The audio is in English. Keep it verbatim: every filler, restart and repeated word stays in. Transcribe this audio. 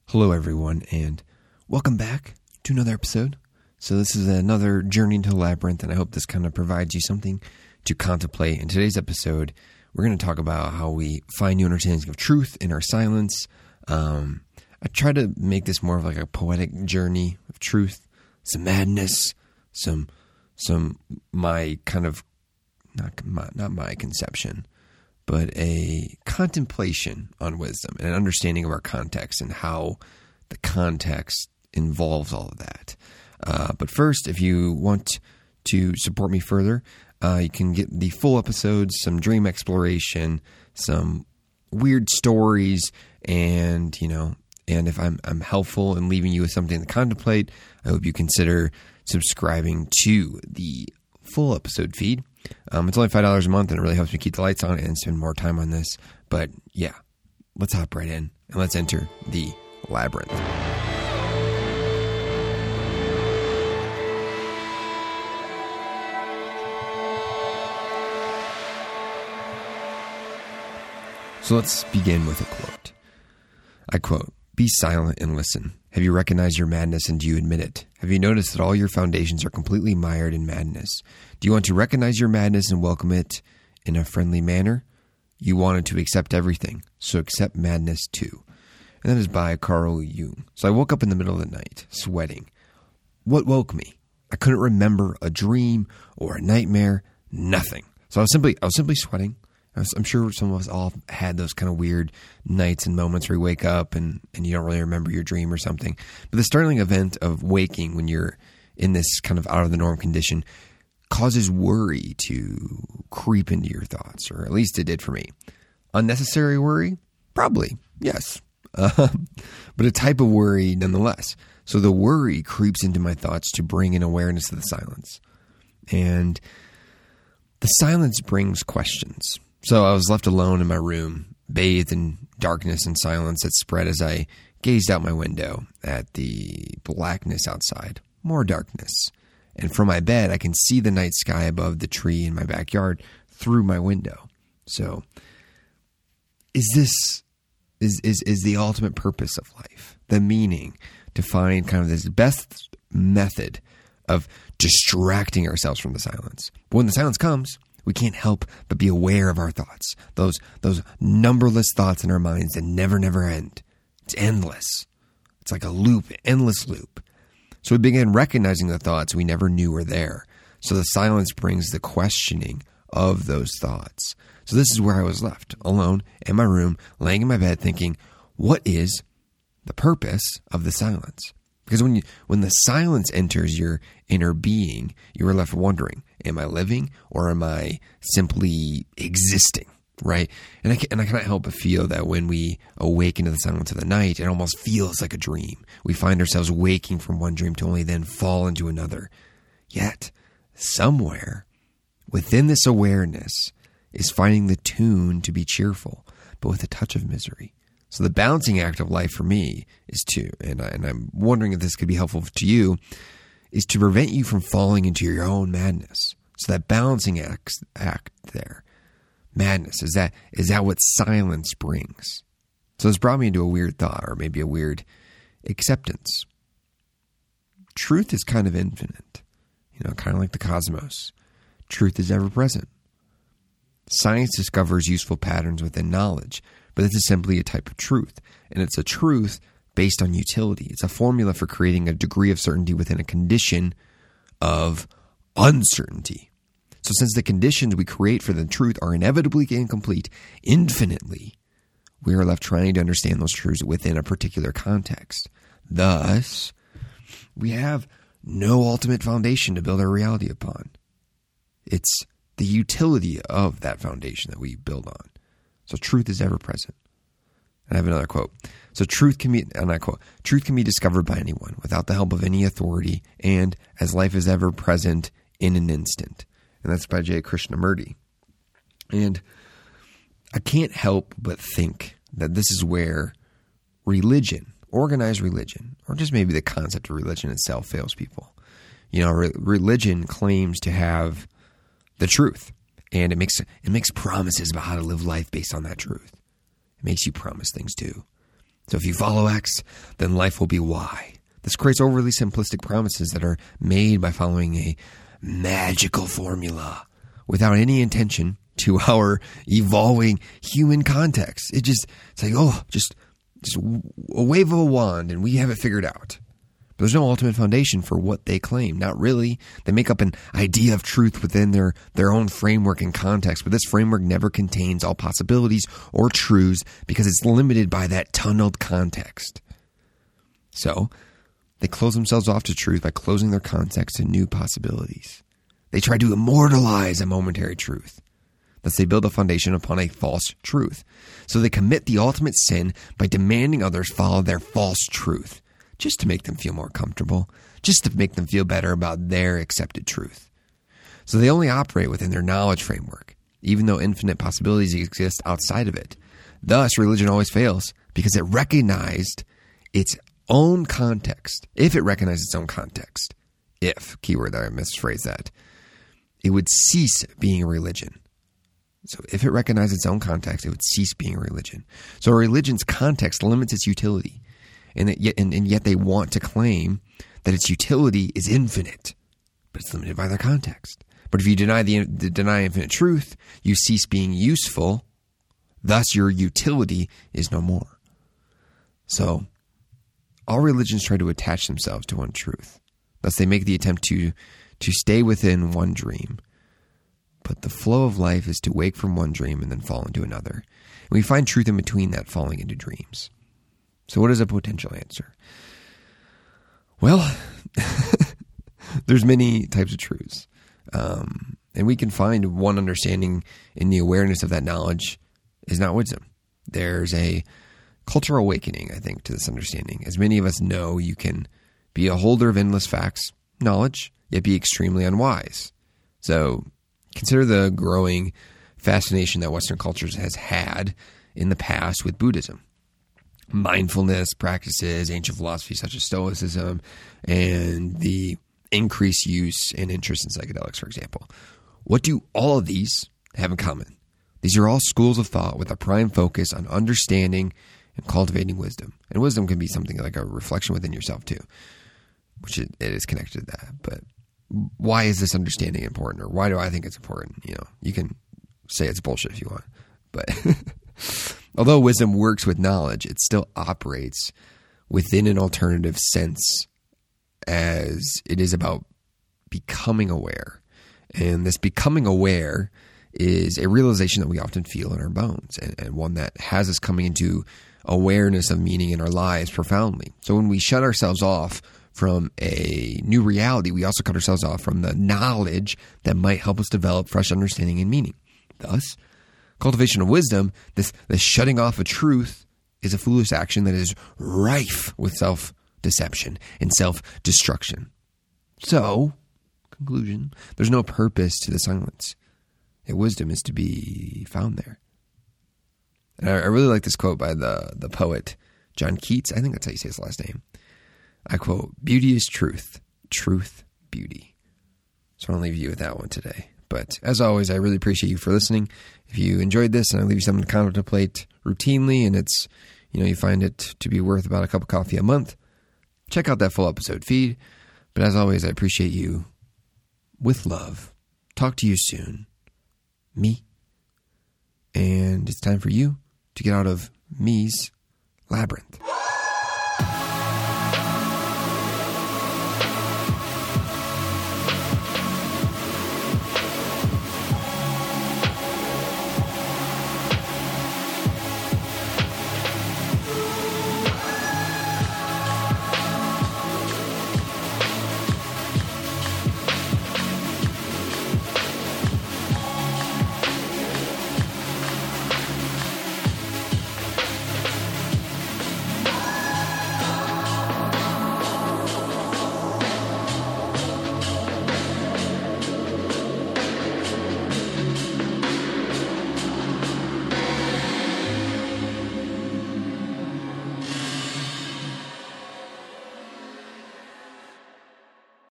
Hello, everyone, and welcome back to another episode. So this is another journey into the labyrinth, and I hope this kind of provides you something to contemplate. In today's episode, we're going to talk about how we find new understandings of truth in our silence. Um, I try to make this more of like a poetic journey of truth, some madness, some some my kind of not my, not my conception, but a contemplation on wisdom and an understanding of our context and how the context involves all of that. Uh, but first, if you want to support me further, uh, you can get the full episodes, some dream exploration, some weird stories, and, you know, and if I'm I'm helpful in leaving you with something to contemplate, I hope you consider subscribing to the full episode feed. Um, it's only five dollars a month, and it really helps me keep the lights on and spend more time on this. But yeah, let's hop right in and let's enter the labyrinth. So let's begin with a quote. I quote, "Be silent and listen. Have you recognized your madness and do you admit it? Have you noticed that all your foundations are completely mired in madness? Do you want to recognize your madness and welcome it in a friendly manner? You wanted to accept everything, so accept madness too." And that is by Carl Jung. So I woke up in the middle of the night, sweating. What woke me? I couldn't remember a dream or a nightmare, nothing. So I was simply, I was simply sweating. I was, I'm sure some of us all had those kind of weird nights and moments where you wake up and, and you don't really remember your dream or something. But the startling event of waking when you're in this kind of out of the norm condition causes worry to creep into your thoughts, or at least it did for me. Unnecessary worry? Probably, yes. Uh, but a type of worry nonetheless. So the worry creeps into my thoughts to bring in awareness of the silence. And the silence brings questions. So I was left alone in my room, bathed in darkness and silence that spread as I gazed out my window at the blackness outside. More darkness. And from my bed, I can see the night sky above the tree in my backyard through my window. So is this is is is the ultimate purpose of life, the meaning, to find kind of this best method of distracting ourselves from the silence? But when the silence comes, we can't help but be aware of our thoughts, those those numberless thoughts in our minds that never, never end. It's endless. It's like a loop, endless loop. So we begin recognizing the thoughts we never knew were there. So the silence brings the questioning of those thoughts. So this is where I was left, alone in my room, laying in my bed thinking, what is the purpose of the silence? Because when you, when the silence enters your inner being, you are left wondering, am I living or am I simply existing, right? And I, can, and I cannot help but feel that when we awaken to the silence of the night, it almost feels like a dream. We find ourselves waking from one dream to only then fall into another. Yet, somewhere within this awareness is finding the tune to be cheerful, but with a touch of misery. So the balancing act of life for me is to, and, I, and I'm wondering if this could be helpful to you, is to prevent you from falling into your own madness. So that balancing act, act there, madness, is that is that what silence brings? So this brought me into a weird thought, or maybe a weird acceptance. Truth is kind of infinite, you know, kind of like the cosmos. Truth is ever present. Science discovers useful patterns within knowledge, but this is simply a type of truth, and it's a truth based on utility. It's a formula for creating a degree of certainty within a condition of uncertainty. So since the conditions we create for the truth are inevitably incomplete, infinitely, we are left trying to understand those truths within a particular context. Thus, we have no ultimate foundation to build our reality upon. It's the utility of that foundation that we build on. So truth is ever present. And I have another quote. So truth can be, and I quote, "Truth can be discovered by anyone without the help of any authority, and as life is ever present in an instant." And that's by J. Krishnamurti. And I can't help but think that this is where religion, organized religion, or just maybe the concept of religion itself fails people. You know, re- religion claims to have the truth, and it makes it makes promises about how to live life based on that truth. It makes you promise things too. So if you follow X, then life will be Y. This creates overly simplistic promises that are made by following a magical formula without any intention to our evolving human context. It just, it's like, oh, just, just a wave of a wand and we have it figured out. But there's no ultimate foundation for what they claim. Not really. They make up an idea of truth within their, their own framework and context, but this framework never contains all possibilities or truths because it's limited by that tunneled context. So, they close themselves off to truth by closing their context to new possibilities. They try to immortalize a momentary truth. Thus, they build a foundation upon a false truth. So they commit the ultimate sin by demanding others follow their false truth, just to make them feel more comfortable, just to make them feel better about their accepted truth. So they only operate within their knowledge framework, even though infinite possibilities exist outside of it. Thus, religion always fails because it recognized its own context. If it recognized its own context, if, keyword that I misphrased that, it would cease being a religion. So if it recognized its own context, it would cease being a religion. So a religion's context limits its utility. And, it, and, and yet they want to claim that its utility is infinite, but it's limited by their context. But if you deny the, the deny infinite truth, you cease being useful. Thus, your utility is no more. So, all religions try to attach themselves to one truth. Thus, they make the attempt to to stay within one dream. But the flow of life is to wake from one dream and then fall into another. And we find truth in between that falling into dreams. So what is a potential answer? Well, there's many types of truths. Um, and we can find one understanding in the awareness of that knowledge is not wisdom. There's a cultural awakening, I think, to this understanding. As many of us know, you can be a holder of endless facts, knowledge, yet be extremely unwise. So consider the growing fascination that Western cultures has had in the past with Buddhism. Mindfulness practices, ancient philosophies such as Stoicism, and the increased use and interest in psychedelics, for example. What do all of these have in common? These are all schools of thought with a prime focus on understanding and cultivating wisdom. And wisdom can be something like a reflection within yourself too, which it, it is connected to that. But why is this understanding important, or why do I think it's important? You know, you can say it's bullshit if you want, but although wisdom works with knowledge, it still operates within an alternative sense, as it is about becoming aware. And this becoming aware is a realization that we often feel in our bones, and, and one that has us coming into awareness of meaning in our lives profoundly. So when we shut ourselves off from a new reality, we also cut ourselves off from the knowledge that might help us develop fresh understanding and meaning. Thus, cultivation of wisdom, this, this shutting off of truth, is a foolish action that is rife with self-deception and self-destruction. So, conclusion, there's no purpose to the silence. And wisdom is to be found there. And I, I really like this quote by the, the poet John Keats. I think that's how you say his last name. I quote, "Beauty is truth, truth, beauty." So I'll leave you with that one today. But as always, I really appreciate you for listening. If you enjoyed this and I leave you something to contemplate routinely, and it's, you know, you find it to be worth about a cup of coffee a month, check out that full episode feed. But as always, I appreciate you. With love. Talk to you soon. Me. And it's time for you to get out of me's labyrinth.